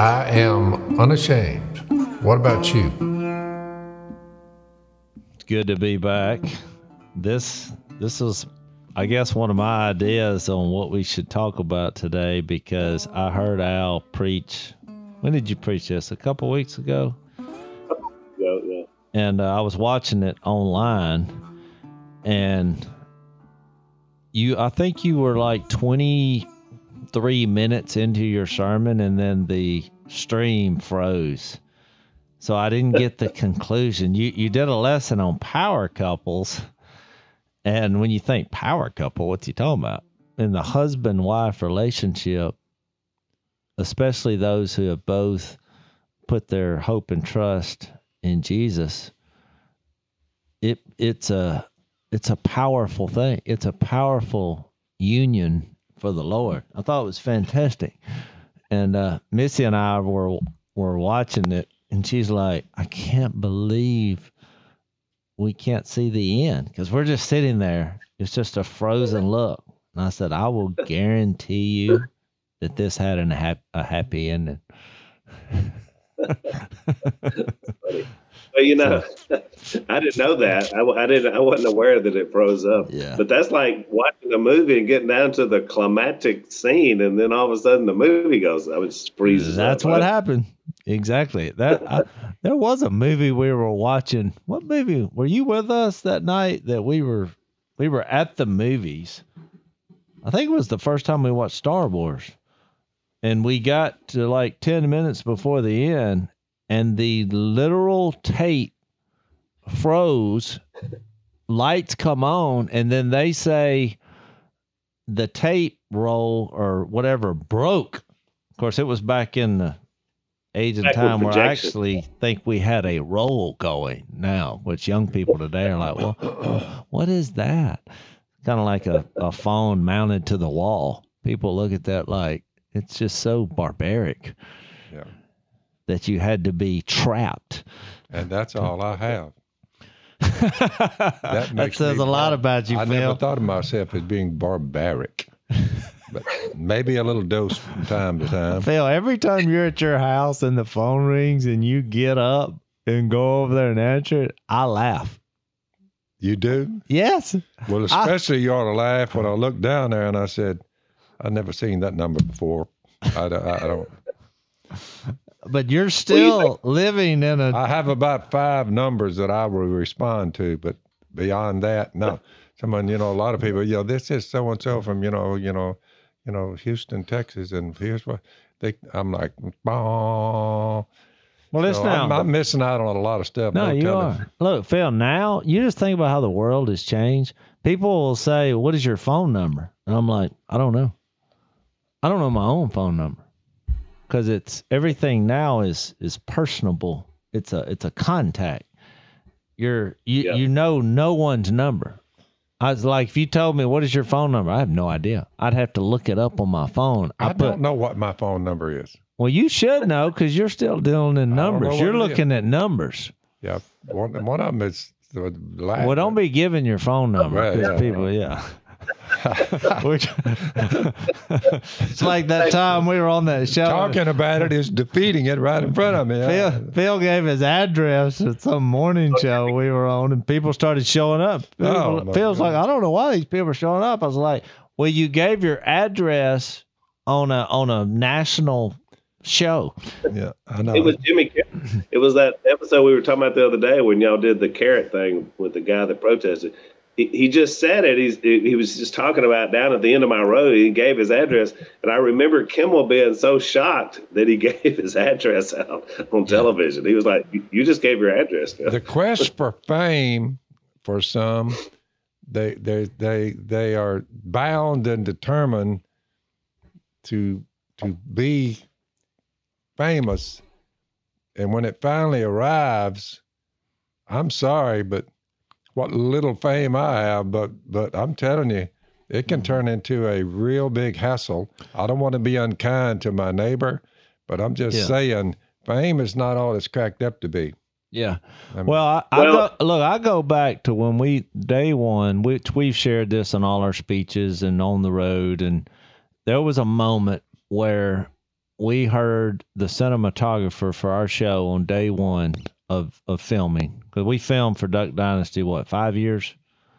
I am unashamed. What about you? It's good to be back. This is, I guess, one of my ideas on what we should talk about today, because I heard Al preach. When did you preach this? A couple weeks ago? Yeah. And I was watching it online, and I think you were like 23 minutes into your sermon, and then the stream froze. So I didn't get the conclusion. You did a lesson on power couples, and when you think power couple, what's he talking about? In the husband-wife relationship, especially those who have both put their hope and trust in Jesus, it's a powerful thing. It's a powerful union for the Lord. I thought it was fantastic. And Missy and I were watching it, and she's like, I can't believe we can't see the end, because we're just sitting there. It's just a frozen look. And I said, I will guarantee you that this had a happy ending. Well, I didn't know that. I wasn't aware that it froze up. Yeah. But that's like watching a movie and getting down to the climactic scene, and then all of a sudden the movie goes, I was freezes. That's what happened. Exactly. There was a movie we were watching. What movie were you with us that night that we were at the movies? I think it was the first time we watched Star Wars, and we got to like 10 minutes before the end, and the literal tape froze, lights come on, and then they say the tape roll or whatever broke. Of course, it was back in the age and time where I actually think we had a roll going now, which young people today are like, well, what is that? Kind of like a phone mounted to the wall. People look at that like it's just so barbaric. Yeah. That you had to be trapped. And that's all I have. That says a lot about you, I Phil. never thought of myself as being barbaric. But maybe a little dose from time to time. Phil, every time you're at your house and the phone rings and you get up and go over there and answer it, I laugh. You do? Yes. Well, especially you ought to laugh when I looked down there and I said, I've never seen that number before. I don't. But you're still living in a... I have about 5 numbers that I will respond to, but beyond that, no. Someone, a lot of people, this is so-and-so from, Houston, Texas, and here's what I'm like, bah. Well, it's now. I'm missing out on a lot of stuff. No, you are. Look, Phil, now you just think about how the world has changed. People will say, what is your phone number? And I'm like, I don't know. I don't know my own phone number. Because it's everything now is personable. It's a contact. You know no one's number. I was like, if you told me what is your phone number, I have no idea. I'd have to look it up on my phone. I don't know what my phone number is. Well, you should know because you're still dealing in numbers. You're looking at numbers. Yeah, one of them is the last. Well, don't be giving your phone number because people, it's like that time we were on that show. Talking about it is defeating it right in front of me. Phil gave his address at some morning show we were on, and people started showing up. Phil's like, I don't know why these people are showing up. I was like, well, you gave your address on a national show. Yeah, I know. It was Jimmy Carrot. It was that episode we were talking about the other day when y'all did the carrot thing with the guy that protested. He just said it. He was just talking about down at the end of my road. He gave his address, and I remember Kimmel being so shocked that he gave his address out on television. He was like, "You just gave your address." The quest for fame, for some, they are bound and determined to be famous, and when it finally arrives, I'm sorry, but what little fame I have, but I'm telling you, it can turn into a real big hassle. I don't want to be unkind to my neighbor, but I'm just saying, fame is not all it's cracked up to be. Yeah. I go back to when day one, which we've shared this in all our speeches and on the road, and there was a moment where we heard the cinematographer for our show on day one of filming, because we filmed for Duck Dynasty, 5 years?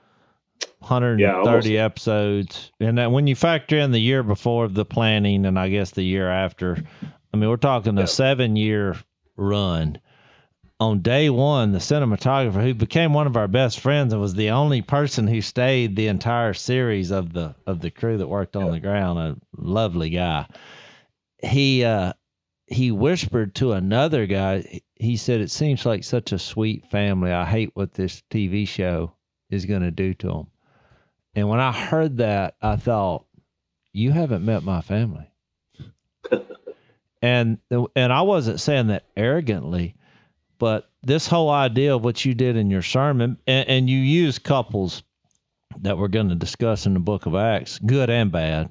130 episodes. And then when you factor in the year before the planning and I guess the year after, I mean, we're talking a 7-year run. On day one, the cinematographer, who became one of our best friends and was the only person who stayed the entire series of the crew that worked on the ground, a lovely guy. He whispered to another guy. He said, "It seems like such a sweet family. I hate what this TV show is going to do to them." And when I heard that, I thought, you haven't met my family. and I wasn't saying that arrogantly. But this whole idea of what you did in your sermon, and you use couples that we're going to discuss in the book of Acts, good and bad,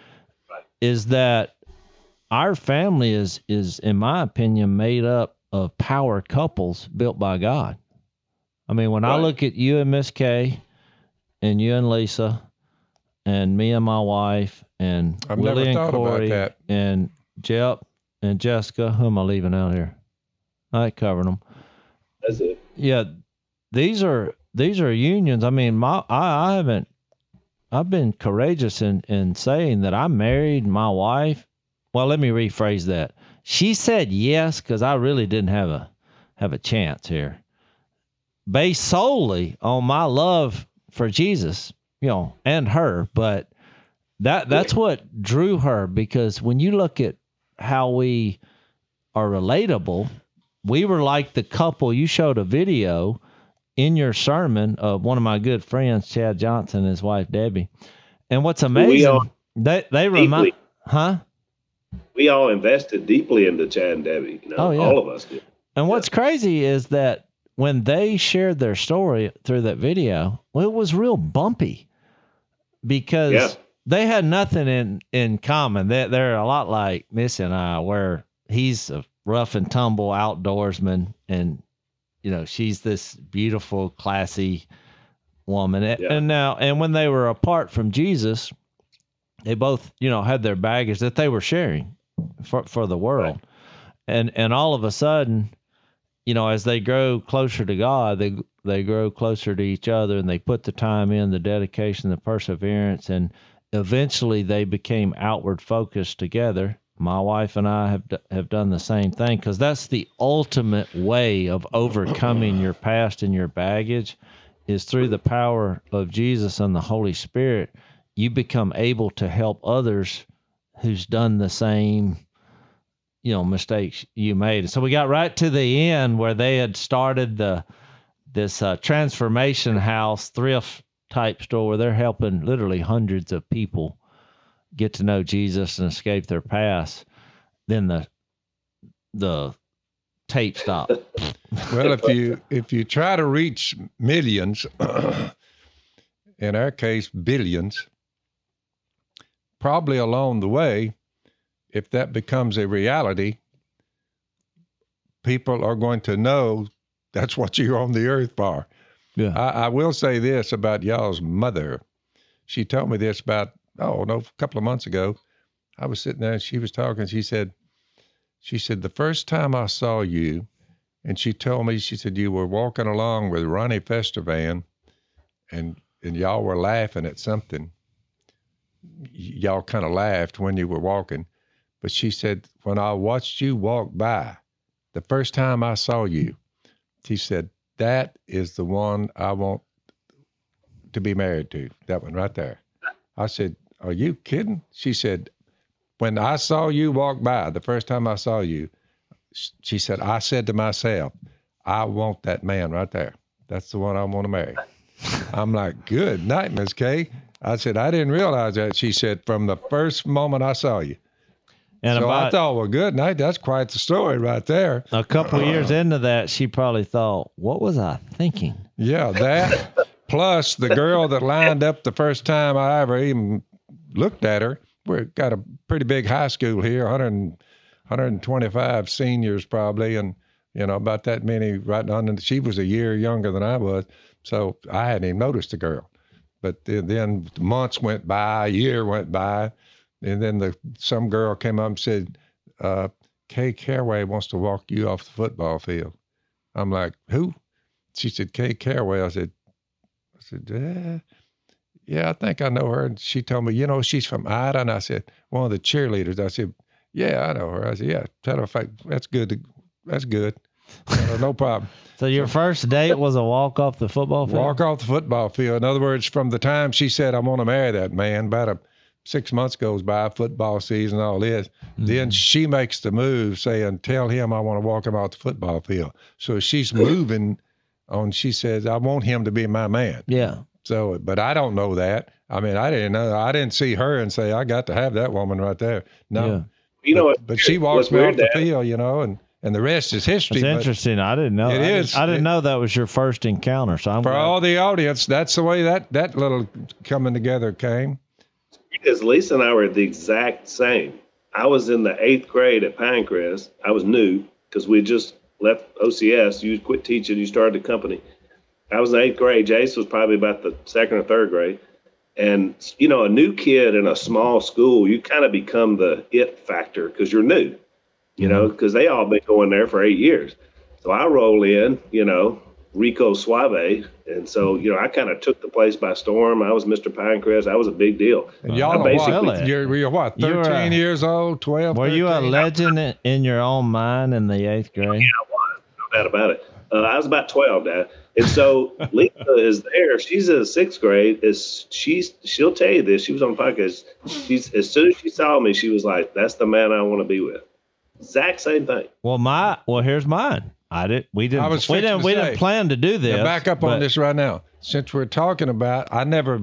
is that our family is, in my opinion, made up of power couples built by God. I mean, when I look at you and Miss Kay, and you and Lisa, and me and my wife, and I've Willie never and thought Corey, about that. and Jep and Jessica, who am I leaving out here? I covered them. That's it. Yeah, these are unions. I mean, I've been courageous in saying that I married my wife. Well, let me rephrase that. She said yes because I really didn't have a chance here, based solely on my love for Jesus, and her. But that's what drew her, because when you look at how we are relatable. We were like the couple. You showed a video in your sermon of one of my good friends, Chad Johnson, and his wife, Debbie. And what's amazing, they remind, huh? We all invested deeply into Chad and Debbie. All of us did. And what's crazy is that when they shared their story through that video, well, it was real bumpy, because they had nothing in common. They're a lot like Missy and I, where he's a rough and tumble outdoorsman, and she's this beautiful, classy woman. And when they were apart from Jesus, they both had their baggage that they were sharing for the world. And all of a sudden, as they grow closer to God, they grow closer to each other, and they put the time in, the dedication, the perseverance, and eventually they became outward focused together. My wife and I have done the same thing, because that's the ultimate way of overcoming your past and your baggage, is through the power of Jesus and the Holy Spirit. You become able to help others who's done the same, mistakes you made. So we got right to the end where they had started this transformation house thrift type store where they're helping literally hundreds of people get to know Jesus and escape their past. Then the tape stopped. Well, if you try to reach millions, in our case billions, probably along the way, if that becomes a reality, people are going to know that's what you're on the earth for. Yeah. I will say this about y'all's mother. She told me this about a couple of months ago. I was sitting there and she was talking. She said, the first time I saw you, and she told me, she said, you were walking along with Ronnie Festervan, and y'all were laughing at something. Y'all kind of laughed when you were walking. But she said, when I watched you walk by, the first time I saw you, she said, that is the one I want to be married to, that one right there. I said, are you kidding? She said, when I saw you walk by, the first time I saw you, she said, I said to myself, I want that man right there. That's the one I want to marry. I'm like, good night, Miss Kay. I said, I didn't realize that. She said, from the first moment I saw you. And so I thought, well, good night. That's quite the story right there. A couple of years into that, she probably thought, what was I thinking? Yeah, that plus the girl that lined up the first time I ever even looked at her. We've got a pretty big high school here, 125 seniors probably, and about that many right on. And she was a year younger than I was, so I hadn't even noticed the girl. But then months went by, a year went by, and then some girl came up and said, Kay Caraway wants to walk you off the football field. I'm like, who? She said, Kay Caraway. I said, yeah, I think I know her. And she told me, she's from Ida. And I said, one of the cheerleaders. I said, yeah, I know her. I said, yeah, matter of fact, that's good. That's good. No problem. So your first date was a walk off the football field? Walk off the football field. In other words, from the time she said, I'm going to marry that man, about 6 months goes by, football season, all this. Mm-hmm. Then she makes the move saying, tell him I want to walk him off the football field. So she's moving on. She says, I want him to be my man. Yeah. So, but I don't know that. I mean, I didn't know. I didn't see her and say, I got to have that woman right there. No. Yeah. But she walks me off the field, and the rest is history. It's interesting. I didn't know. I didn't know that was your first encounter. So I'm for all the audience, that's the way that little coming together came. Because Lisa and I were the exact same. I was in the 8th grade at Pinecrest. I was new because we just left OCS. You quit teaching. You started the company. I was in 8th grade. Jace was probably about the 2nd or 3rd grade. And, a new kid in a small school, you kind of become the it factor because you're new, because they all been going there for 8 years. So I roll in, Rico Suave. And so, I kind of took the place by storm. I was Mr. Pinecrest. I was a big deal. And y'all you're what, 13 years old, 12? Were 13? you a legend in your own mind in the 8th grade? Yeah, I was. No doubt about it. I was about 12, Dad. And so Lisa is there. She's in 6th grade. She'll tell you this. She was on the podcast. As soon as she saw me, she was like, that's the man I want to be with. Exact same thing. Well, here's mine. We didn't plan to do this. Now back up on this right now. Since we're talking about, I never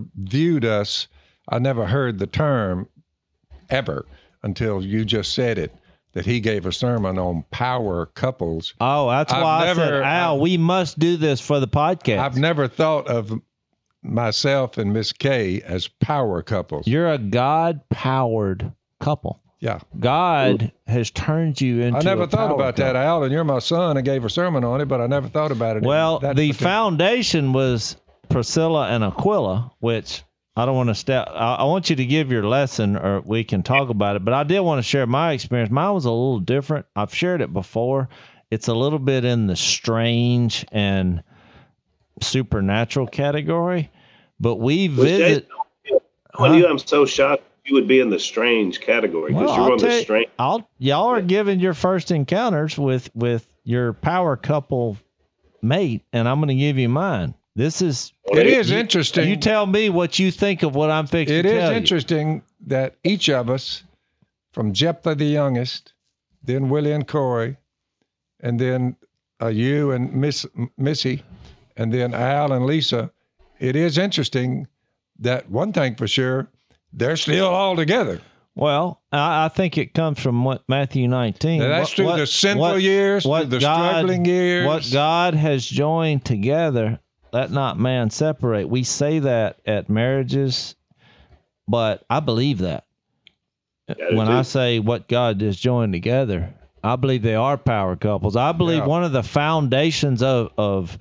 heard the term ever until you just said it, that he gave a sermon on power couples. Oh, that's why I said, Al, we must do this for the podcast. I've never thought of myself and Miss Kay as power couples. You're a God-powered couple. Yeah. God has turned you into I never thought about couple. that, Al, and you're my son and gave a sermon on it, but I never thought about it. Well, the foundation was Priscilla and Aquila, which I don't want to step. I want you to give your lesson or we can talk about it, but I did want to share my experience. Mine was a little different. I've shared it before. It's a little bit in the strange and supernatural category, but we visit. I'm so shocked. You would be in the strange category because you're one of the strange. Y'all are giving your first encounters with your power couple mate, and I'm going to give you mine. It is interesting. You tell me what you think of what I'm fixing to tell you. It is interesting that each of us, from Jephthah the youngest, then Willie and Corey, and then you and Missy, and then Al and Lisa, it is interesting that one thing for sure, they're still all together. Well, I think it comes from what Matthew 19. Now that's through the sinful years, through the struggling years. What God has joined together, let not man separate. We say that at marriages, but I believe that. When I say what God has joined together, I believe they are power couples. I believe one of the foundations of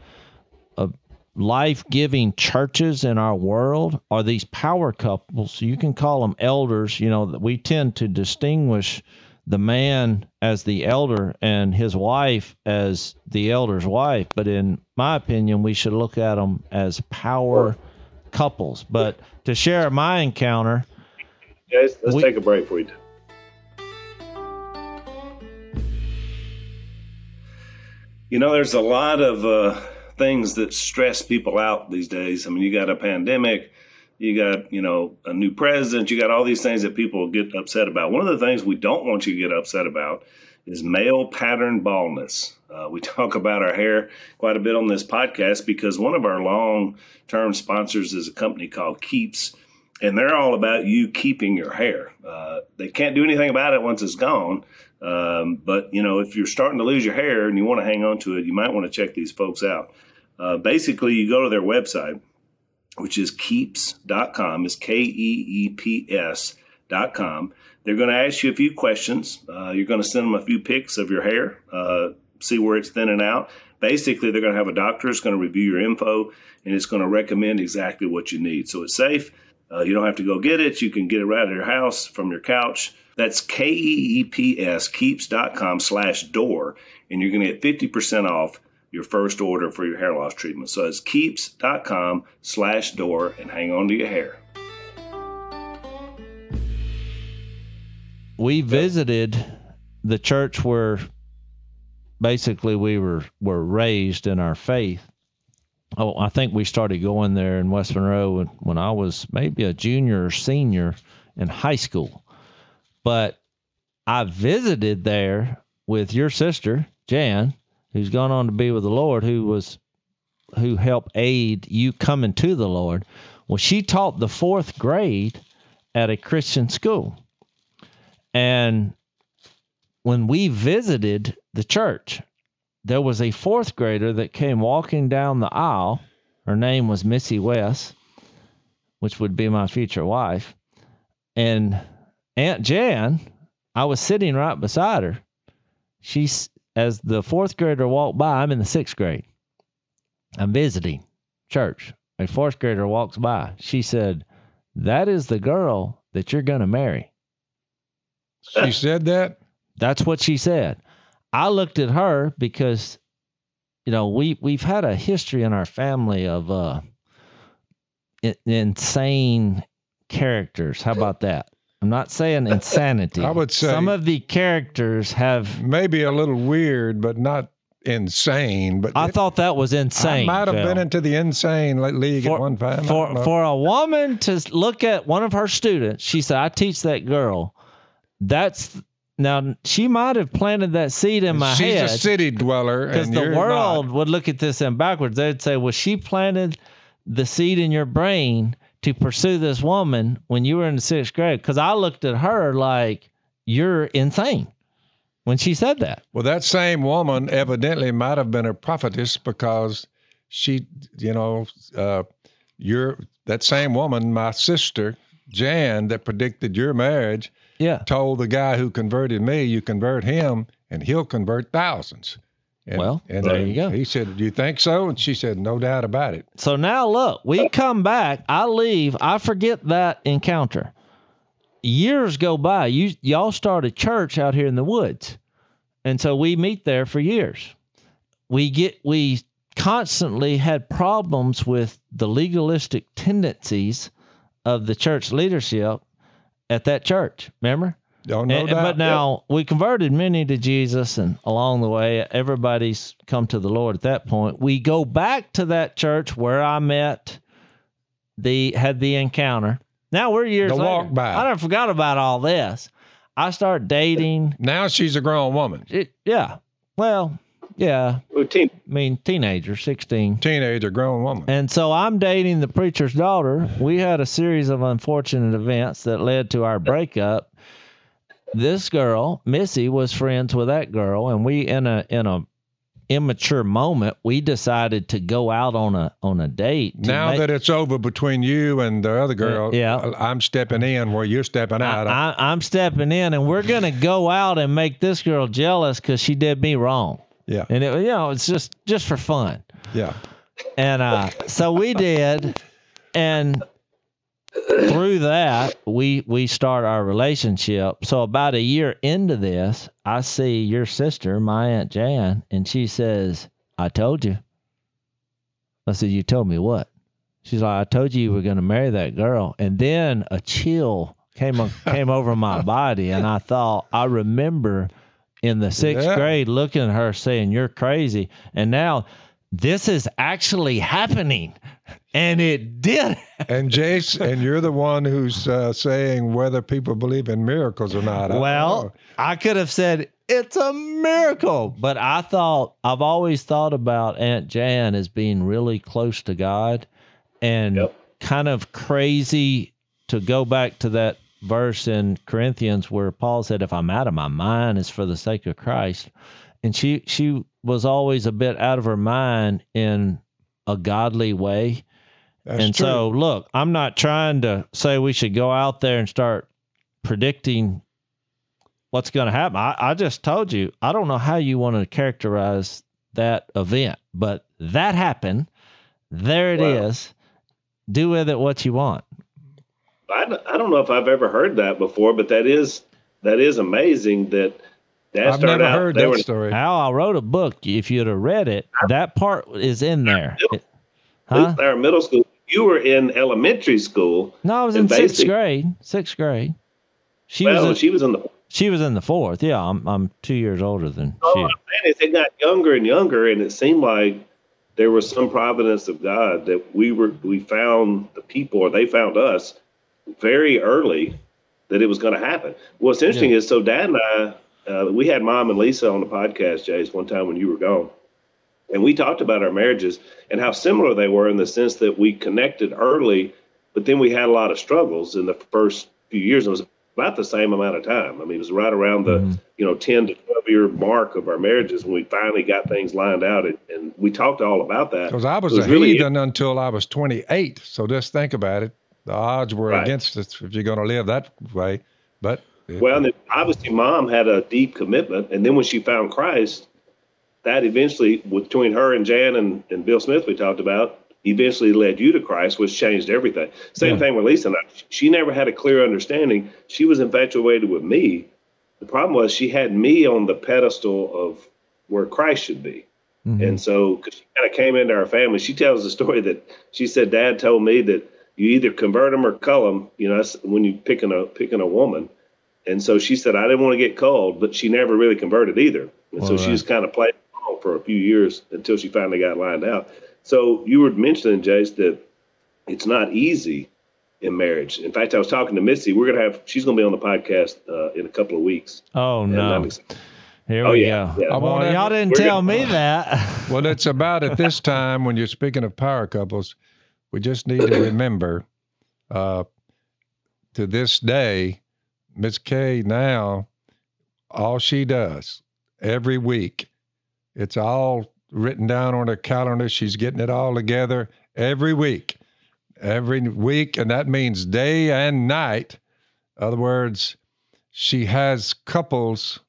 life-giving churches in our world are these power couples. You can call them elders. We tend to distinguish the man as the elder and his wife as the elder's wife. But in my opinion, we should look at them as power couples. But to share my encounter. Guys, let's take a break for you. There's a lot of things that stress people out these days. I mean, you got a pandemic, you got, a new president, you got all these things that people get upset about. One of the things we don't want you to get upset about is male pattern baldness. We talk about our hair quite a bit on this podcast because one of our long-term sponsors is a company called Keeps, and they're all about you keeping your hair. They can't do anything about it once it's gone. But, if you're starting to lose your hair and you want to hang on to it, you might want to check these folks out. Basically, you go to their website, which is keeps.com. It's KEEPS.com. They're going to ask you a few questions. You're going to send them a few pics of your hair, see where it's thinning out. Basically, they're going to have a doctor that's going to review your info, and it's going to recommend exactly what you need. So it's safe. You don't have to go get it. You can get it right at your house from your couch. That's KEEPS, keeps.com/door, and you're going to get 50% off your first order for your hair loss treatment. So it's keeps.com/door, and hang on to your hair. We visited the church where basically we were raised in our faith. Oh, I think we started going there in West Monroe when I was maybe a junior or senior in high school. But I visited there with your sister, Jan, who's gone on to be with the Lord, who helped aid you coming to the Lord. Well, she taught the 4th grade at a Christian school. And when we visited the church, there was a 4th grader that came walking down the aisle. Her name was Missy West, which would be my future wife. And Aunt Jan, I was sitting right beside her. As the 4th grader walked by, I'm in the 6th grade. I'm visiting church. A 4th grader walks by. She said, "That is the girl that you're going to marry." She said that? That's what she said. I looked at her because, we've had a history in our family of insane characters. How about that? I'm not saying insanity. I would say some of the characters have maybe a little weird, but not insane. But I thought that was insane. I might have Phil. been into the insane league at one time. For a woman to look at one of her students, she said, "I teach that girl." Now, she might have planted that seed in my head. She's a city dweller. Because the world would look at this in backwards. They'd say, well, she planted the seed in your brain to pursue this woman when you were in the 6th grade. Because I looked at her like, you're insane when she said that. Well, that same woman evidently might have been a prophetess because she, that same woman, my sister, Jan, that predicted your marriage, told the guy who converted me, you convert him and he'll convert thousands. And there you go. He said, "Do you think so?" And she said, "No doubt about it." So now look, we come back, I leave, I forget that encounter. Years go by, y'all started church out here in the woods. And so we meet there for years. We constantly had problems with the legalistic tendencies of the church leadership at that church, remember? Oh, no doubt. But now we converted many to Jesus, and along the way, everybody's come to the Lord at that point. We go back to that church where I had the encounter. Now we're years later. Walk by. I done forgot about all this. I start dating. Now she's a grown woman. Teenager, 16. Teenager, grown woman. And so I'm dating the preacher's daughter. We had a series of unfortunate events that led to our breakup. This girl, Missy, was friends with that girl, and we, in a immature moment, we decided to go out on a date. Now that it's over between you and the other girl, I'm stepping in where you're stepping out. I'm stepping in, and we're gonna go out and make this girl jealous because she did me wrong. Yeah, and it's just for fun. Yeah, and so we did, and through that we start our relationship. So about a year into this, I see your sister, my Aunt Jan, and she says, "I told you." I said, "You told me what?" She's like, "I told you were going to marry that girl." And then a chill came over my body, and I remember in the 6th grade looking at her saying, "You're crazy." And now this is actually happening. And it did. And Jace, and you're the one who's saying whether people believe in miracles or not. I could have said it's a miracle, but I've always thought about Aunt Jan as being really close to God and kind of crazy. To go back to that verse in Corinthians where Paul said, "If I'm out of my mind, it's for the sake of Christ." And she was always a bit out of her mind in a godly way. That's true. So, look, I'm not trying to say we should go out there and start predicting what's going to happen. I just told you, I don't know how you want to characterize that event, but that happened. There it is. Do with it what you want. I don't know if I've ever heard that before, but that is that is amazing that Dad I've started never out. heard they that were, story. Al, I wrote a book. If you'd have read it, that part is in there. Huh? Our middle school. You were in elementary school. No, I was in and sixth grade. Sixth grade. She was in the. She was in the fourth. Yeah, I'm 2 years older than All she. I'm saying is it got younger and younger, and it seemed like there was some providence of God that we found the people, or they found us very early, that it was going to happen. What's interesting is, so Dad and I, we had Mom and Lisa on the podcast, Jace, one time when you were gone, and we talked about our marriages and how similar they were in the sense that we connected early, but then we had a lot of struggles in the first few years. It was about the same amount of time. I mean, it was right around the 10 to 12-year mark of our marriages when we finally got things lined out, and we talked all about that. Because I was a heathen until I was 28. So just think about it. The odds were against us if you're going to live that way. But well, and obviously, Mom had a deep commitment, and then when she found Christ, that eventually, between her and Jan and Bill Smith, we talked about, eventually led you to Christ, which changed everything. Same thing with Lisa and I. She never had a clear understanding. She was infatuated with me. The problem was she had me on the pedestal of where Christ should be. Mm-hmm. And so, because she kind of came into our family, she tells the story that she said, Dad told me that you either convert them or cull them, that's when you picking a woman. And so she said, I didn't want to get culled, but she never really converted either. And so she just kind of played along for a few years until she finally got lined out. So you were mentioning, Jace, that it's not easy in marriage. In fact, I was talking to Missy. She's going to be on the podcast in a couple of weeks. Oh, no. Here we go. Yeah. Well, y'all didn't tell me that. Well, it's about at this time when you're speaking of power couples, we just need to remember to this day, Miss Kay now, all she does every week, it's all written down on her calendar. She's getting it all together every week, and that means day and night. In other words, she has couples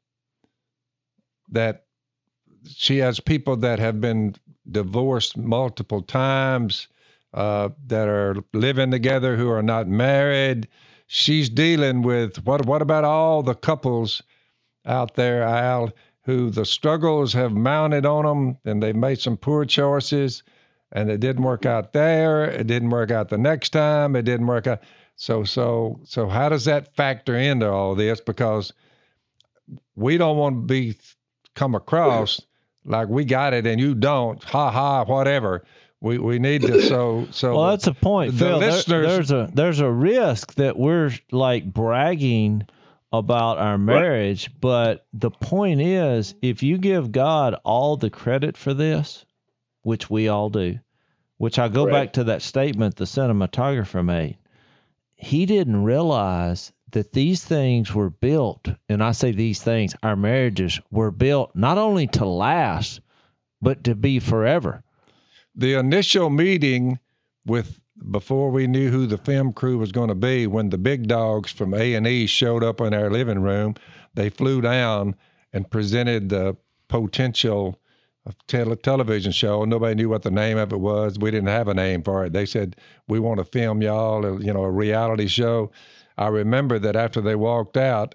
that she has people that have been divorced multiple times, that are living together who are not married. She's dealing with what about all the couples out there, Al, who the struggles have mounted on them, and they made some poor choices, and it didn't work out there. It didn't work out the next time. It didn't work out. So how does that factor into all this? Because we don't want to come across like we got it and you don't. Ha ha, whatever. We need to so. Well, that's a point, Phil. Listeners, there's a risk that we're like bragging about our marriage, but the point is, if you give God all the credit for this, which we all do, which I go back to that statement the cinematographer made, he didn't realize that these things were built, and I say these things, our marriages were built not only to last, but to be forever. The initial meeting before we knew who the film crew was going to be, when the big dogs from A&E showed up in our living room, they flew down and presented the potential television show. Nobody knew what the name of it was. We didn't have a name for it. They said, we want to film y'all, a reality show. I remember that after they walked out,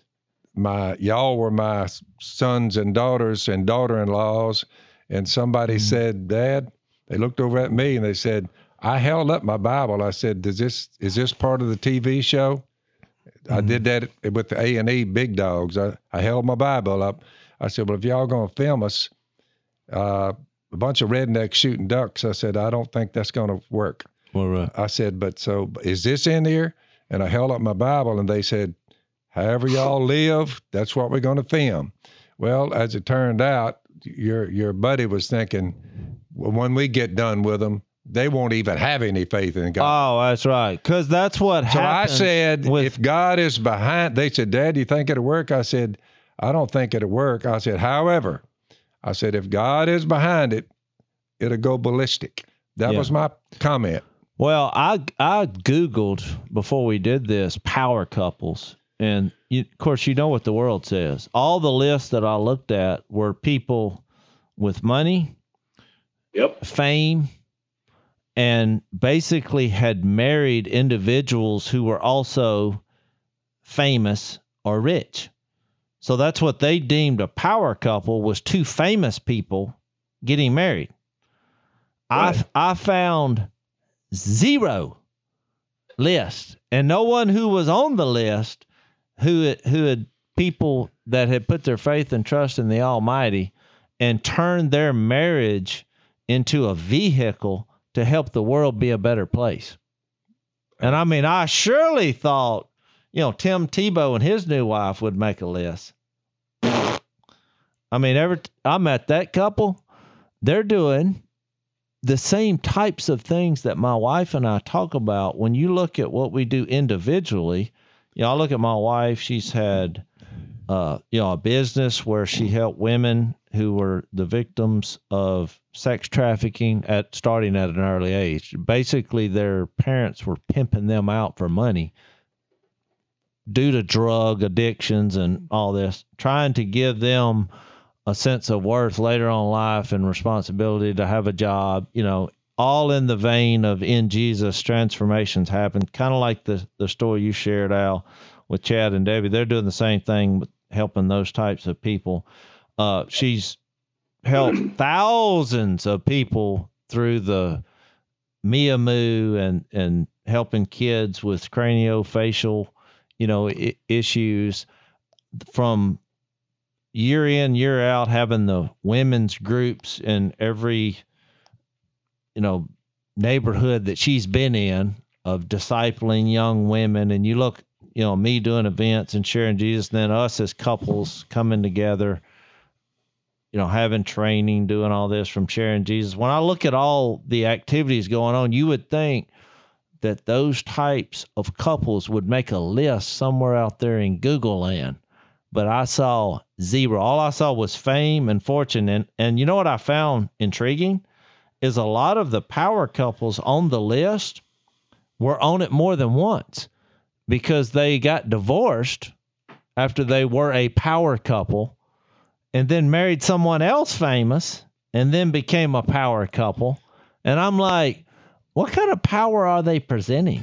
y'all were my sons and daughters and daughter-in-laws, and somebody said, Dad, they looked over at me and they said, I held up my Bible. I said, is this part of the TV show? I did that with the A&E big dogs. I held my Bible up. I said, well, if y'all going to film us, a bunch of rednecks shooting ducks, I said, I don't think that's going to work. All right. I said, but so is this in here? And I held up my Bible and they said, however y'all live, that's what we're going to film. Well, as it turned out, your buddy was thinking, well, when we get done with them, they won't even have any faith in God. Oh, that's right. Because that's what happened. So I said, if God is behind, they said, Dad, do you think it'll work? I said, I don't think it'll work. I said, however, if God is behind it, it'll go ballistic. That was my comment. Well, I Googled before we did this power couples. And of course, you know what the world says. All the lists that I looked at were people with money, fame, and basically had married individuals who were also famous or rich. So that's what they deemed a power couple, was two famous people getting married. Right. I found zero list, and no one who was on the list who had people that had put their faith and trust in the Almighty and turned their marriage into a vehicle to help the world be a better place. And I mean, I surely thought, Tim Tebow and his new wife would make a list. I mean, I met that couple. They're doing the same types of things that my wife and I talk about. When you look at what we do individually, I look at my wife. She's had, a business where she helped women who were the victims of sex trafficking starting at an early age. Basically, their parents were pimping them out for money due to drug addictions and all this, trying to give them a sense of worth later on in life and responsibility to have a job, all in the vein of in Jesus transformations happen, kind of like the story you shared, Al, with Chad and Debbie. They're doing the same thing, helping those types of people. She's helped thousands of people through the MIAMU and helping kids with craniofacial, issues, from year in, year out, having the women's groups in every, neighborhood that she's been in, of discipling young women. And you look, me doing events and sharing Jesus, and then us as couples coming together, having training, doing all this from sharing Jesus. When I look at all the activities going on, you would think that those types of couples would make a list somewhere out there in Google land. But I saw zero. All I saw was fame and fortune. And you know what I found intriguing is a lot of the power couples on the list were on it more than once, because they got divorced after they were a power couple and then married someone else famous and then became a power couple. And I'm like, what kind of power are they presenting?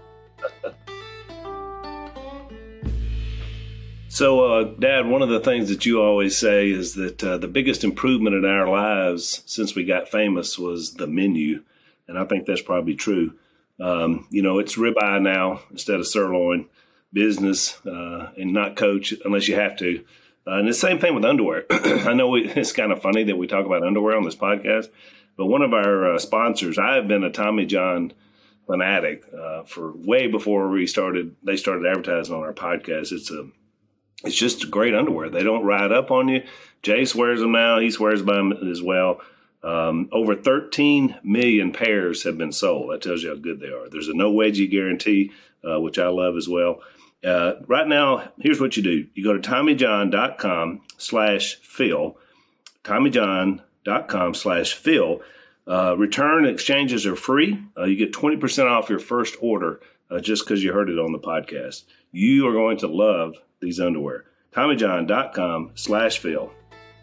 So, Dad, one of the things that you always say is that the biggest improvement in our lives since we got famous was the menu. And I think that's probably true. It's ribeye now instead of sirloin, business, and not coach unless you have to. And the same thing with underwear. I know it's kind of funny that we talk about underwear on this podcast, but one of our sponsors, I have been a Tommy John fanatic for way before they started advertising on our podcast. It's just great underwear. They don't ride up on you. Jace wears them now. He swears by them as well. Over 13 million pairs have been sold. That tells you how good they are. There's a no wedgie guarantee, which I love as well. Right now, here's what you do. You go to TommyJohn.com/Phil, TommyJohn.com/Phil. Return exchanges are free. You get 20% off your first order just because you heard it on the podcast. You are going to love these underwear. TommyJohn.com/Phil.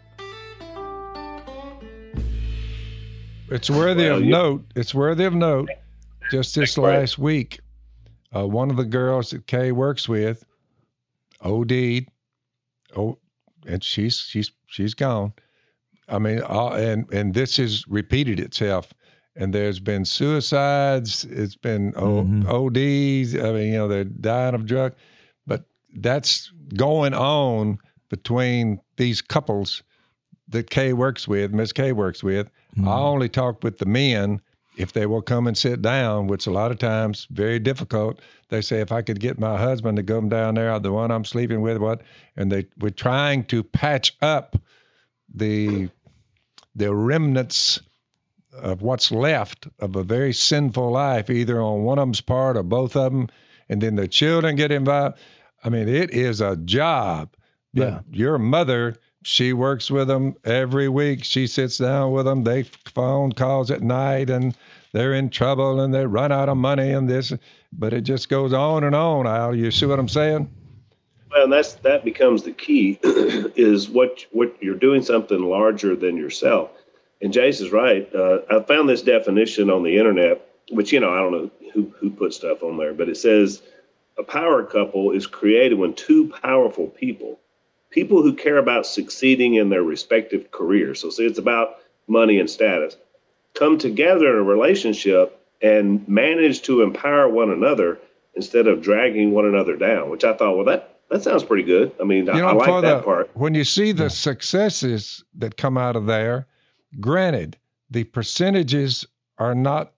It's worthy of note. It's worthy of note. Just this last week, one of the girls that Kay works with OD'd. And she's gone. I mean, and this has repeated itself. And there's been suicides. It's been ODs. I mean, they're dying of drug. But that's going on between these couples that Kay works with, Miss Kay works with. I only talk with the men if they will come and sit down, which a lot of times very difficult. They say, if I could get my husband to come down there, the one I'm sleeping with, and we're trying to patch up the remnants of what's left of a very sinful life, either on one of them's part or both of them, and then the children get involved. I mean, it is a job. Yeah. Your mother, she works with them every week. She sits down with them. They phone calls at night, and they're in trouble, and they run out of money and this. But it just goes on and on, Al. You see what I'm saying? Well, and that becomes the key, is what you're doing something larger than yourself. And Jace is right. I found this definition on the internet, which, I don't know who put stuff on there, but it says a power couple is created when two powerful people who care about succeeding in their respective careers. So, see, it's about money and status, come together in a relationship and manage to empower one another instead of dragging one another down, which I thought, well, that sounds pretty good. I mean, I like that part. When you see the successes that come out of there, granted, the percentages are not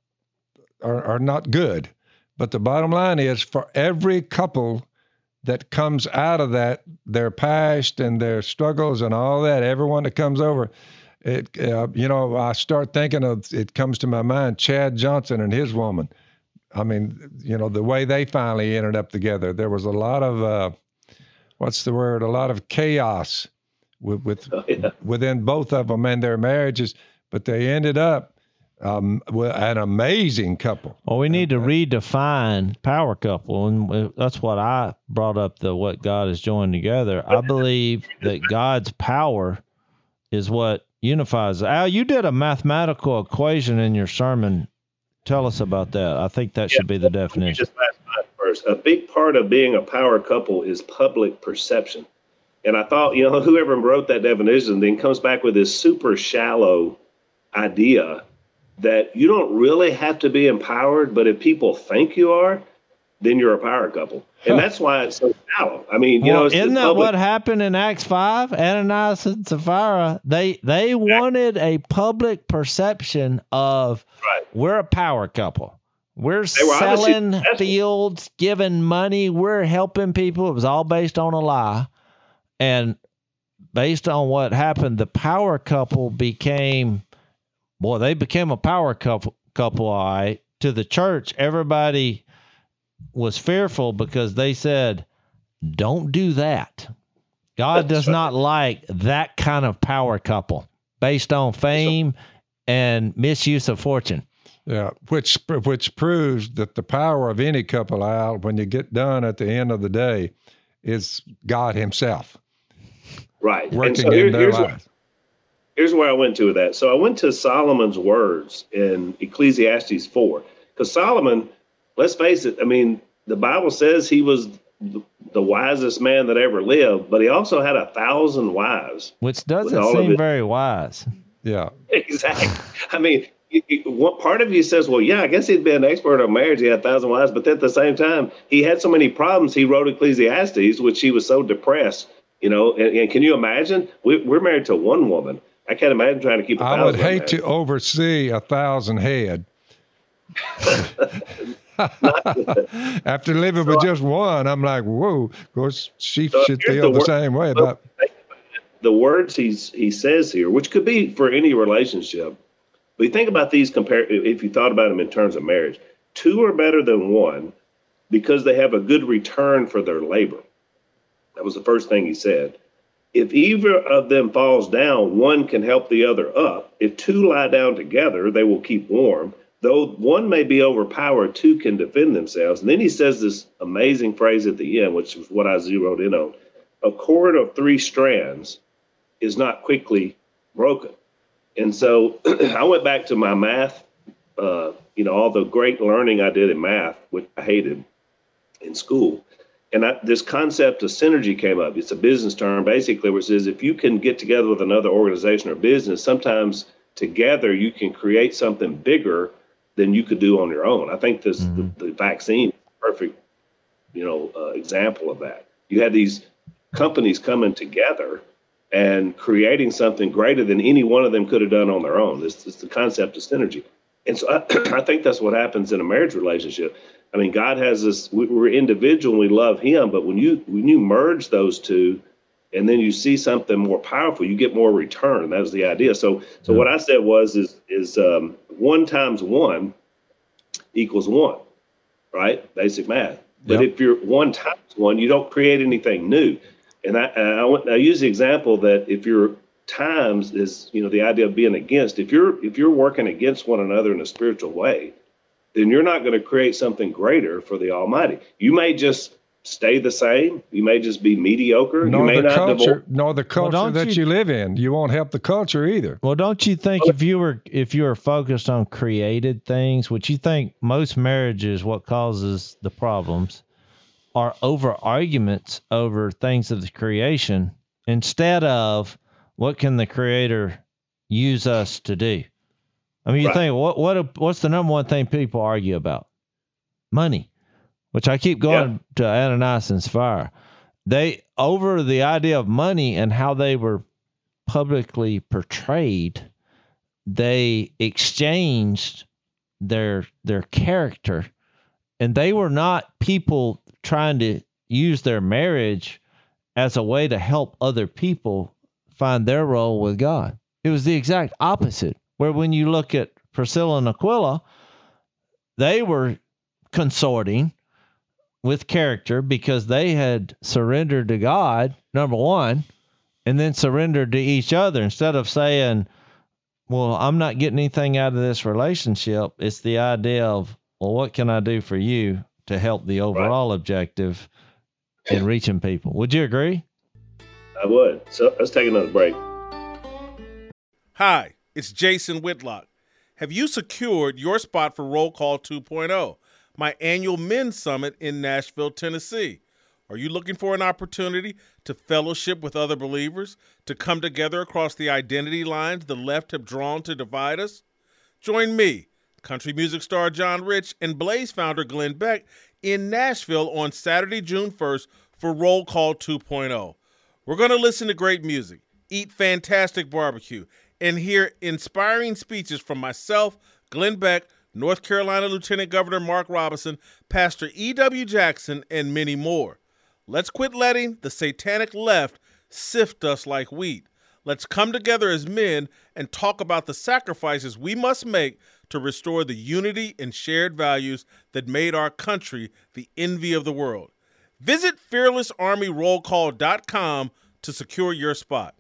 good, but the bottom line is for every couple that comes out of that, their past and their struggles and all that, everyone that comes over, I start thinking of, it comes to my mind, Chad Johnson and his woman. I mean, the way they finally ended up together, there was a lot of, a lot of chaos within both of them and their marriages, but they ended up with an amazing couple. Well, we need to redefine power couple, and that's what I brought up, what God has joined together. I believe that God's power is what unifies. Al, you did a mathematical equation in your sermon. Tell us about that. I think that should be the definition. Just first, a big part of being a power couple is public perception. And I thought, whoever wrote that definition then comes back with this super shallow idea that you don't really have to be empowered, but if people think you are, then you're a power couple. And that's why it's so shallow. I mean, isn't that what happened in Acts 5? Ananias and Sapphira, they wanted a public perception of we're a power couple. We're selling fields, giving money. We're helping people. It was all based on a lie. And based on what happened, the power couple became a power couple, all right. To the church, everybody was fearful because they said, don't do that. God does not like that kind of power couple based on fame and misuse of fortune. Yeah, which proves that the power of any couple, Al, when you get done at the end of the day, is God himself. Right. Working in their lives. Here's where I went to with that. So I went to Solomon's words in Ecclesiastes 4. Because Solomon, let's face it, I mean, the Bible says he was the wisest man that ever lived, but he also had 1,000 wives. Which doesn't seem very wise. Yeah. Exactly. I mean, what part of you says, well, yeah, I guess he'd been an expert on marriage. He had 1,000 wives, but then at the same time, he had so many problems. He wrote Ecclesiastes, which he was so depressed, and can you imagine? We're married to one woman. I can't imagine trying to keep 1,000. I would hate to oversee 1,000 head. After living with just one, I'm like, whoa. Of course, she should feel the same way about the words he says here, which could be for any relationship. But you think about these if you thought about them in terms of marriage. Two are better than one because they have a good return for their labor. That was the first thing he said. If either of them falls down, one can help the other up. If two lie down together, they will keep warm. Though one may be overpowered, two can defend themselves. And then he says this amazing phrase at the end, which is what I zeroed in on. A cord of 3 strands is not quickly broken. And so I went back to my math, all the great learning I did in math, which I hated in school. And this concept of synergy came up. It's a business term, basically, which says if you can get together with another organization or business, sometimes together you can create something bigger than you could do on your own. I think the vaccine is a perfect, example of that. You had these companies coming together and creating something greater than any one of them could have done on their own. It's the concept of synergy. And so I think that's what happens in a marriage relationship. I mean, God has this, we're individual and we love him, but when you merge those two and then you see something more powerful, you get more return. That was the idea. So what I said is 1 times 1 equals 1, right? Basic math. But if you're 1 times 1, you don't create anything new. And I use the example that if your times is, the idea of being against, if you're working against one another in a spiritual way, then you're not going to create something greater for the Almighty. You may just stay the same. You may just be mediocre. Nor you may the culture that you live in. You won't help the culture either. Well, don't you think if you were focused on created things, which you think most marriages, what causes the problems, are over arguments over things of the creation instead of what can the Creator use us to do. I mean, you think what's the number one thing people argue about? Money, which I keep going to Ananias and Sapphira. They over the idea of money and how they were publicly portrayed, they exchanged their character, and they were not people trying to use their marriage as a way to help other people find their role with God. It was the exact opposite, where when you look at Priscilla and Aquila, they were consorting with character because they had surrendered to God, number one, and then surrendered to each other. Instead of saying, well, I'm not getting anything out of this relationship, it's the idea of, well, what can I do for you to help the overall objective in reaching people? Would you agree? I would. So let's take another break. Hi, it's Jason Whitlock. Have you secured your spot for Roll Call 2.0, my annual men's summit in Nashville, Tennessee? Are you looking for an opportunity to fellowship with other believers, to come together across the identity lines the left have drawn to divide us? Join me, country music star John Rich, and Blaze founder Glenn Beck in Nashville on Saturday, June 1st for Roll Call 2.0. We're going to listen to great music, eat fantastic barbecue, and hear inspiring speeches from myself, Glenn Beck, North Carolina Lieutenant Governor Mark Robinson, Pastor E.W. Jackson, and many more. Let's quit letting the satanic left sift us like wheat. Let's come together as men and talk about the sacrifices we must make to restore the unity and shared values that made our country the envy of the world. Visit fearlessarmyrollcall.com to secure your spot.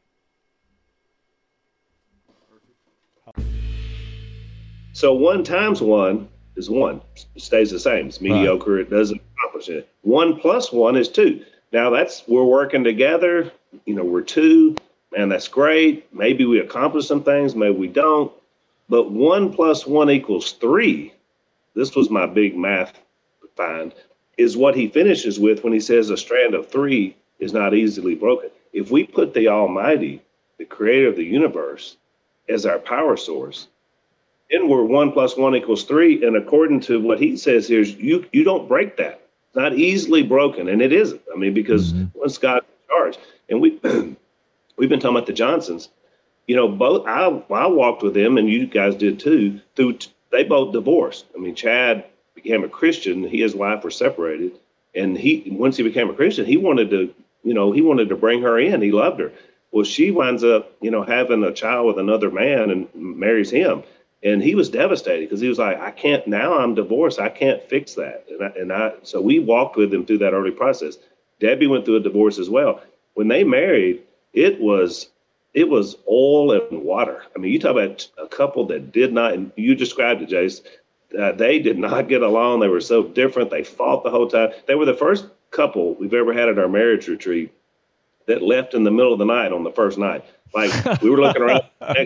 So 1 times 1 is 1. It stays the same. It's mediocre. Right. It doesn't accomplish it. 1 plus 1 is 2. Now we're working together. We're 2. Man, that's great. Maybe we accomplish some things. Maybe we don't. But 1 plus 1 equals 3. This was my big math find, is what he finishes with when he says a strand of 3 is not easily broken. If we put the Almighty, the creator of the universe, as our power source, then we're 1 plus 1 equals 3. And according to what he says here, you don't break that. It's not easily broken. And it isn't. I mean, because once God's in charge, and we've been talking about the Johnsons, both I walked with them, and you guys did too, they both divorced. I mean, Chad became a Christian. He and his wife were separated. And once he became a Christian, he wanted to bring her in. He loved her. Well, she winds up, having a child with another man and marries him. And he was devastated because he was like, I can't, now I'm divorced. I can't fix that. So we walked with him through that early process. Debbie went through a divorce as well. When they married, it was oil and water. I mean, you talk about a couple that did not, and you described it, Jace, they did not get along. They were so different. They fought the whole time. They were the first couple we've ever had at our marriage retreat that left in the middle of the night on the first night. Like, we were looking around.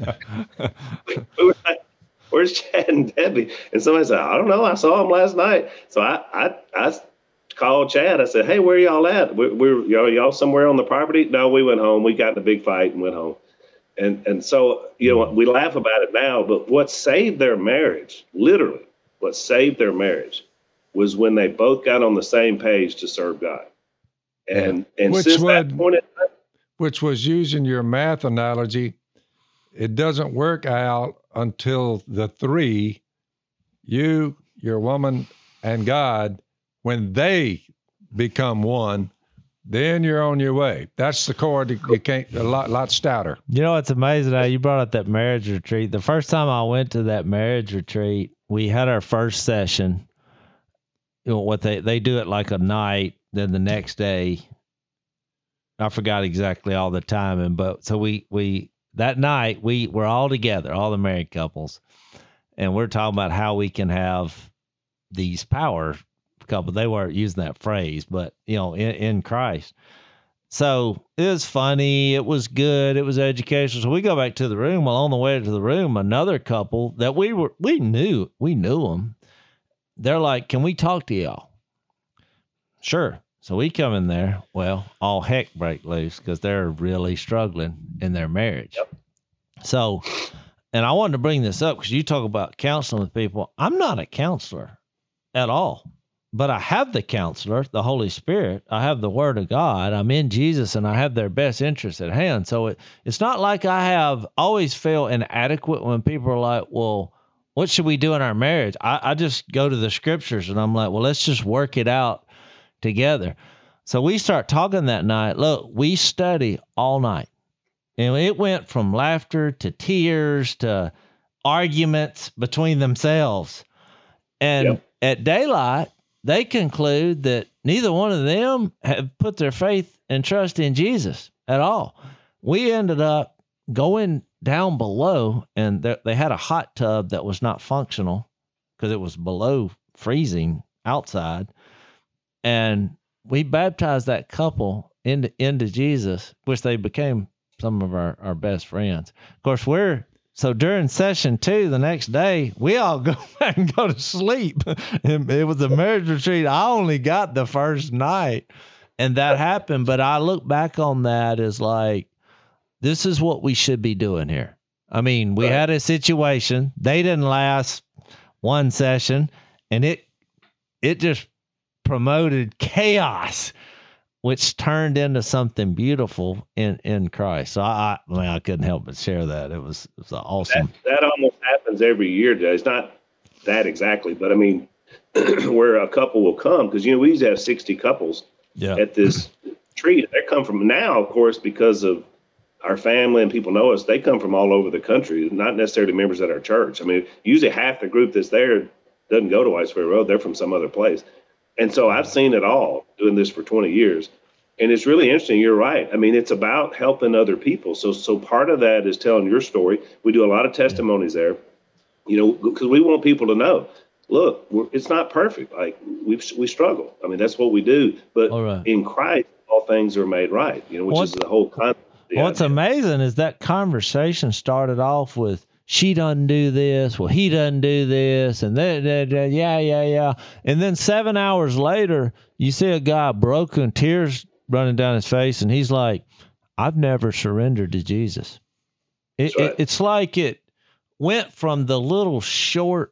We were like, where's Chad and Debbie? And somebody said, I don't know. I saw them last night. So I called Chad. I said, hey, where are y'all at? Y'all somewhere on the property? No, we went home. We got in a big fight and went home. And so, we laugh about it now, but what saved their marriage, literally, what saved their marriage was when they both got on the same page to serve God. And since that point, which was using your math analogy, it doesn't work out until the 3, you, your woman, and God, when they become one, then you're on your way. That's the cord. You can't, a lot stouter. It's amazing how you brought up that marriage retreat. The first time I went to that marriage retreat, we had our first session. What they do it like a night, then the next day, I forgot exactly all the timing, but so we that night we were all together, all the married couples, and we're talking about how we can have these power couples. They weren't using that phrase, but in Christ. So it was funny. It was good. It was educational. So we go back to the room. Well, on the way to the room, another couple that we knew them. They're like, can we talk to y'all? Sure. So we come in there, well, all heck break loose because they're really struggling in their marriage. Yep. So, and I wanted to bring this up because you talk about counseling with people. I'm not a counselor at all, but I have the counselor, the Holy Spirit. I have the Word of God. I'm in Jesus, and I have their best interests at hand. So it's not like I have always feel inadequate when people are like, well, what should we do in our marriage? I just go to the scriptures, and I'm like, well, let's just work it out together. So we start talking that night. Look, we study all night. And it went from laughter to tears to arguments between themselves. And at daylight, they conclude that neither one of them have put their faith and trust in Jesus at all. We ended up going down below, and they had a hot tub that was not functional because it was below freezing outside. And we baptized that couple into Jesus, which they became some of our best friends. Of course, so during session 2, the next day, we all go back and go to sleep. It was a marriage retreat. I only got the first night, and that happened. But I look back on that as like, this is what we should be doing here. I mean, we had a situation. They didn't last one session, and it just promoted chaos, which turned into something beautiful in Christ. So I couldn't help but share that. It was awesome. That almost happens every year, Jay. It's not that exactly, but I mean, where a couple will come, because, we used to have 60 couples at this retreat. They come from now, of course, because of our family and people know us, they come from all over the country, not necessarily members at our church. I mean, usually half the group that's there doesn't go to Whites Ferry Road. They're from some other place. And so I've seen it all doing this for 20 years. And it's really interesting. You're right. I mean, it's about helping other people. So part of that is telling your story. We do a lot of testimonies there, because we want people to know, look, it's not perfect. Like we struggle. I mean, that's what we do. But in Christ, all things are made right, which is the whole concept. What's amazing is that conversation started off with, she doesn't do this. Well, he doesn't do this. And yeah. And then 7 hours later, you see a guy broken, tears running down his face. And he's like, I've never surrendered to Jesus. It's like it went from the little short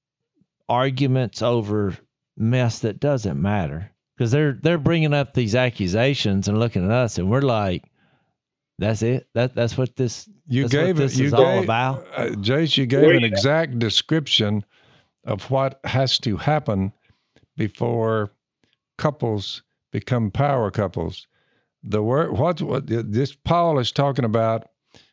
arguments over mess that doesn't matter. Because they're bringing up these accusations and looking at us. And we're like, that's it. That's what this. Is all about. Jace, you gave an exact description of what has to happen before couples become power couples. The word what this Paul is talking about.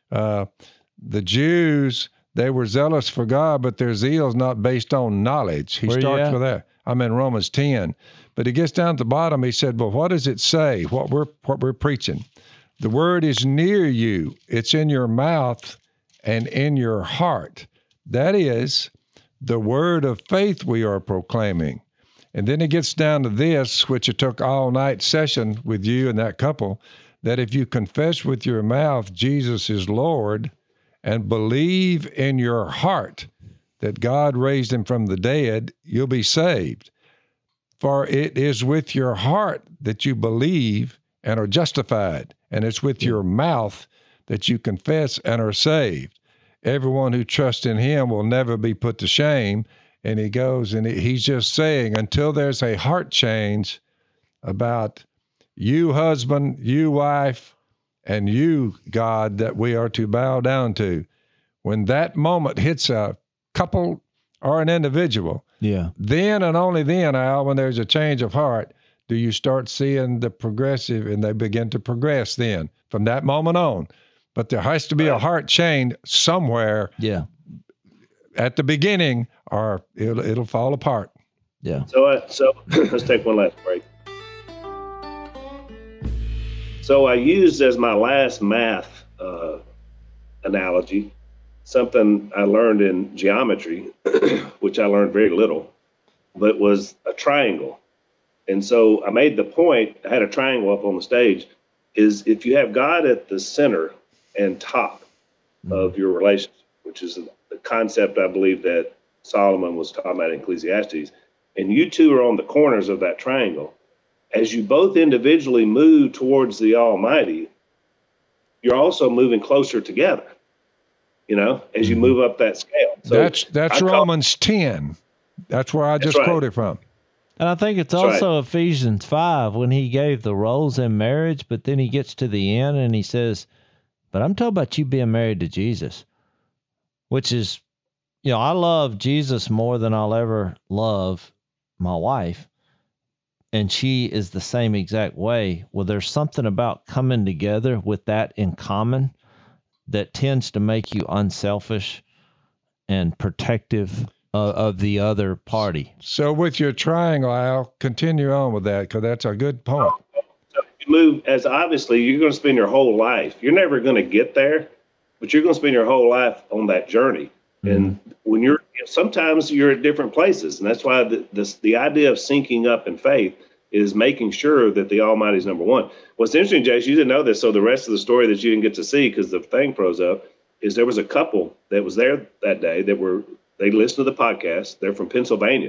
The Jews, they were zealous for God, but their zeal is not based on knowledge. He starts with that. I'm in Romans 10, but he gets down at the bottom. He said, "Well, what does it say? What we're preaching." The word is near you. It's in your mouth and in your heart. That is the word of faith we are proclaiming. And then it gets down to this, which it took all night session with you and that couple, that if you confess with your mouth Jesus is Lord and believe in your heart that God raised him from the dead, you'll be saved. For it is with your heart that you believe and are justified, and it's with your mouth that you confess and are saved. Everyone who trusts in him will never be put to shame. And he goes and he's just saying, until there's a heart change about you, husband, you, wife, and you, God, that we are to bow down to. When that moment hits a couple or an individual, then and only then, Al, when there's a change of heart, do you start seeing the progressive, and they begin to progress then from that moment on. But there has to be a heart change somewhere at the beginning, or it'll fall apart. Yeah. So let's take one last break. So I used as my last math analogy something I learned in geometry, which I learned very little, but was a triangle. And so I made the point, I had a triangle up on the stage, is if you have God at the center and top of your relationship, which is the concept I believe that Solomon was talking about in Ecclesiastes, and you two are on the corners of that triangle, as you both individually move towards the Almighty, you're also moving closer together, as you move up that scale. So that's Romans 10. That's where I just quoted from. And I think it's also Ephesians 5 when he gave the roles in marriage, but then he gets to the end and he says, but I'm talking about you being married to Jesus, which is, I love Jesus more than I'll ever love my wife. And she is the same exact way. Well, there's something about coming together with that in common that tends to make you unselfish and protective of the other party. So with your triangle, I'll continue on with that because that's a good point. So you move, as obviously you're going to spend your whole life. You're never going to get there, but you're going to spend your whole life on that journey. Mm-hmm. And when sometimes you're at different places. And that's why the idea of syncing up in faith is making sure that the Almighty is number one. What's interesting, Jace, you didn't know this. So the rest of the story that you didn't get to see because the thing froze up is there was a couple that was there that day they listened to the podcast. They're from Pennsylvania,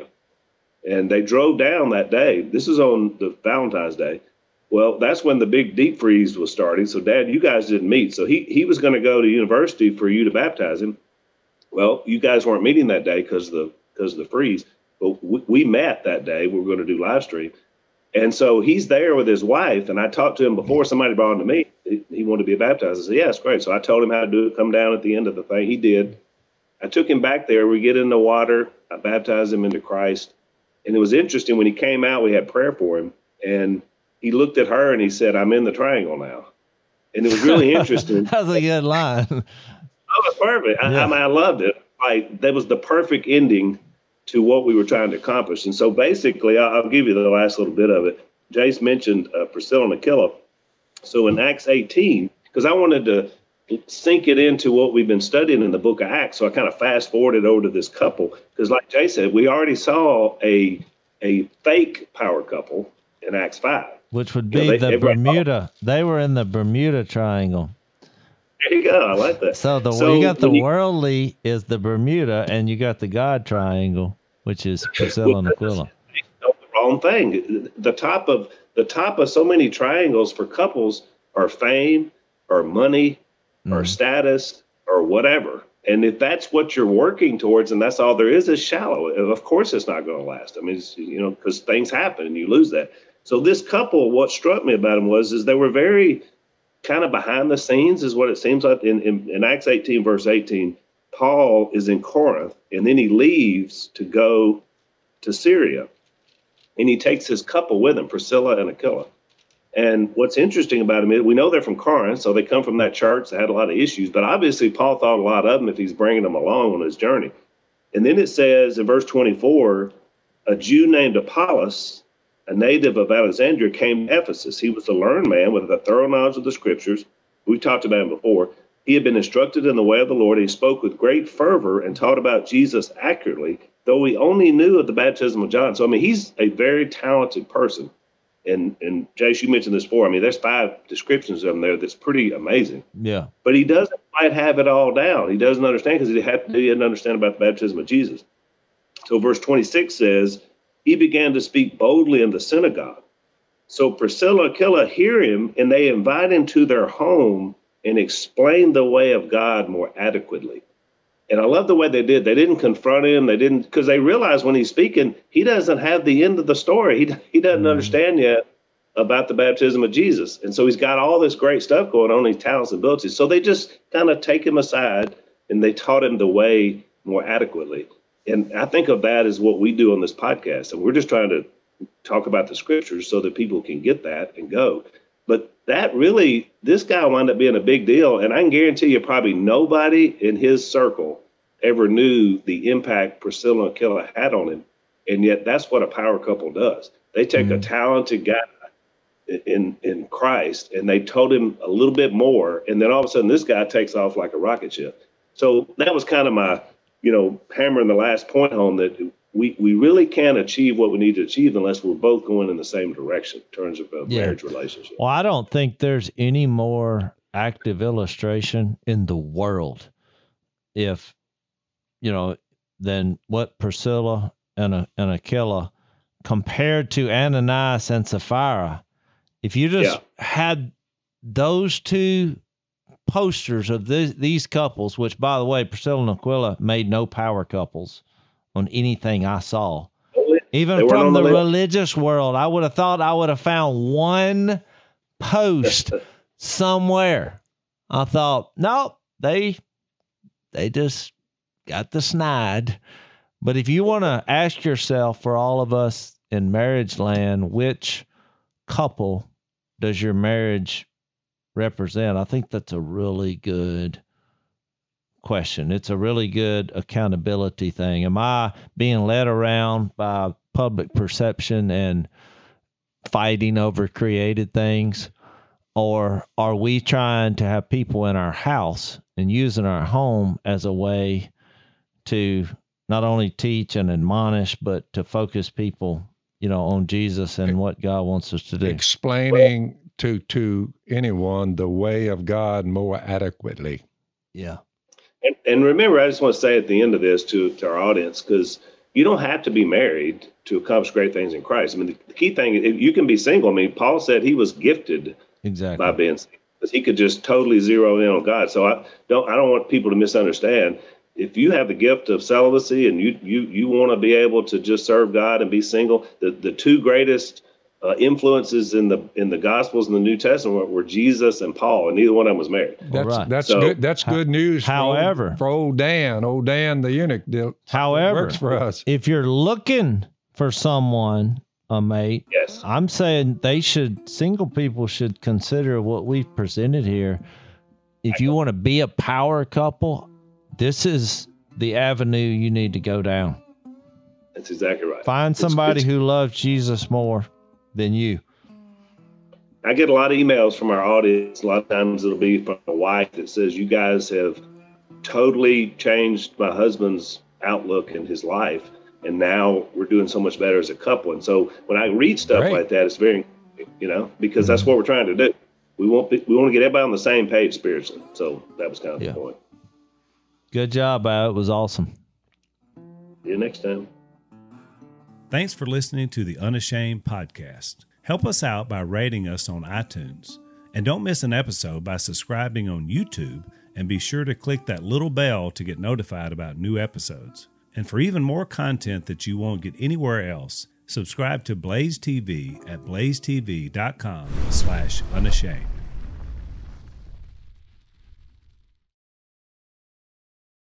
and they drove down that day. This is on the Valentine's Day. Well, that's when the big deep freeze was starting. So, Dad, you guys didn't meet. So he was going to go to university for you to baptize him. Well, you guys weren't meeting that day because of the freeze. But we met that day. We were going to do live stream. And so he's there with his wife. And I talked to him before somebody brought him to me. He wanted to be baptized. I said, yeah, it's great. So I told him how to do it, come down at the end of the thing. He did. I took him back there. We get in the water. I baptized him into Christ. And it was interesting. When he came out, we had prayer for him. And he looked at her and he said, I'm in the triangle now. And it was really interesting. That's a good line. Oh, it was perfect. Yeah. I loved it. That was the perfect ending to what we were trying to accomplish. And so basically, I'll give you the last little bit of it. Jace mentioned Priscilla and Aquila. So in Acts 18, because I wanted to sink it into what we've been studying in the book of Acts. So I kind of fast forwarded over to this couple, because like Jay said, we already saw a fake power couple in Acts 5. Which would be the Bermuda. They were in the Bermuda Triangle. There you go. I like that. So you got the worldly is the Bermuda, and you got the God Triangle, which is Priscilla and Aquila. The wrong thing. The top of so many triangles for couples are fame or money or status or whatever. And if that's what you're working towards and that's all there is shallow, of course it's not going to last. I mean, because things happen and you lose that. So this couple, what struck me about them is they were very kind of behind the scenes is what it seems like. In Acts 18, verse 18, Paul is in Corinth and then he leaves to go to Syria. And he takes his couple with him, Priscilla and Aquila. And what's interesting about them is we know they're from Corinth, so they come from that church that had a lot of issues. But obviously, Paul thought a lot of them if he's bringing them along on his journey. And then it says in verse 24, a Jew named Apollos, a native of Alexandria, came to Ephesus. He was a learned man with a thorough knowledge of the scriptures. We've talked about him before. He had been instructed in the way of the Lord. He spoke with great fervor and taught about Jesus accurately, though he only knew of the baptism of John. So, I mean, he's a very talented person. And Jace, you mentioned this before. I mean, there's 5 descriptions of him there that's pretty amazing. Yeah. But he doesn't quite have it all down. He doesn't understand because he didn't understand about the baptism of Jesus. So verse 26 says, he began to speak boldly in the synagogue. So Priscilla and Aquila hear him, and they invite him to their home and explain the way of God more adequately. And I love the way they did. They didn't confront him. They didn't, because they realized when he's speaking, he doesn't have the end of the story. He doesn't understand yet about the baptism of Jesus. And so he's got all this great stuff going on, these talents and abilities. So they just kind of take him aside and they taught him the way more adequately. And I think of that as what we do on this podcast. And we're just trying to talk about the scriptures so that people can get that and go. But that really, this guy wound up being a big deal. And I can guarantee you probably nobody in his circle ever knew the impact Priscilla and Aquila had on him. And yet that's what a power couple does. They take a talented guy in Christ and they told him a little bit more. And then all of a sudden this guy takes off like a rocket ship. So that was kind of my, hammering the last point home that we really can't achieve what we need to achieve unless we're both going in the same direction in terms of a marriage relationship. Well, I don't think there's any more active illustration in the world than what Priscilla and Aquila compared to Ananias and Sapphira, if you just had those two posters of these couples, which, by the way, Priscilla and Aquila made no power couples on anything I saw. Even from the religious world, I would have thought I would have found one post somewhere. I thought, nope, they just got the snide. But if you want to ask yourself, for all of us in marriage land, which couple does your marriage represent? I think that's a really good question. It's a really good accountability thing. Am I being led around by public perception and fighting over created things? Or are we trying to have people in our house and using our home as a way to not only teach and admonish, but to focus people, on Jesus and what God wants us to do? Explaining to anyone the way of God more adequately. Yeah. And remember, I just want to say at the end of this to our audience, because you don't have to be married to accomplish great things in Christ. I mean, the key thing, you can be single. I mean, Paul said he was gifted by being single, because he could just totally zero in on God. So I don't want people to misunderstand. If you have the gift of celibacy and you want to be able to just serve God and be single, the two greatest influences in the Gospels in the New Testament were Jesus and Paul, and neither one of them was married. That's good. That's good news. However, for old Dan the eunuch, however, works for us. If you're looking for someone, a mate, yes, I'm saying single people should consider what we've presented here. If you want to be a power couple, this is the avenue you need to go down. That's exactly right. Find somebody who loves Jesus more than you. I get a lot of emails from our audience. A lot of times it'll be from a wife that says, you guys have totally changed my husband's outlook in his life, and now we're doing so much better as a couple. And so when I read stuff like that, it's very, because that's what we're trying to do. We want to get everybody on the same page spiritually. So that was kind of the point. Good job, Al. It was awesome. See you next time. Thanks for listening to the Unashamed Podcast. Help us out by rating us on iTunes. And don't miss an episode by subscribing on YouTube, and be sure to click that little bell to get notified about new episodes. And for even more content that you won't get anywhere else, subscribe to Blaze TV at blazetv.com/unashamed.